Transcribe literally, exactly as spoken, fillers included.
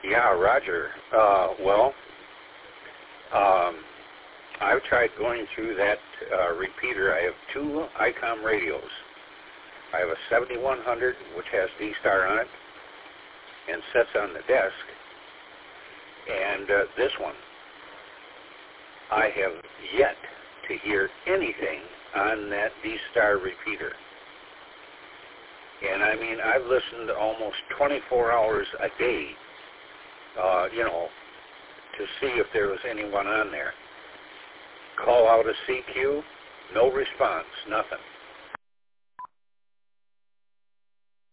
Yeah, Roger. Uh, well, um, I've tried going through that uh, repeater. I have two ICOM radios. I have a seventy-one hundred, which has D-Star on it, and sits on the desk, and uh, this one. I have yet to hear anything on that D-Star repeater. And I mean, I've listened almost twenty-four hours a day, uh, you know, to see if there was anyone on there. Call out a C Q, no response, nothing.